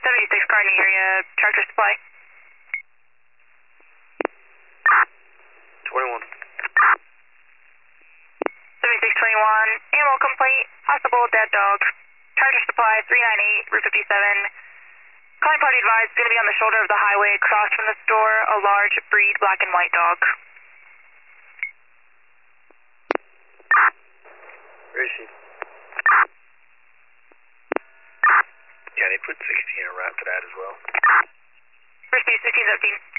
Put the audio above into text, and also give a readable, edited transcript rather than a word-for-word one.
76 car in the area, Tractor Supply. 21. 7621, animal complaint, possible dead dog. Tractor Supply 398, Route 57. Calling party advised, going to be on the shoulder of the highway across from the store, a large breed black and white dog. Where is she? Yeah, they put 16 around for that as well. Proceed 1617.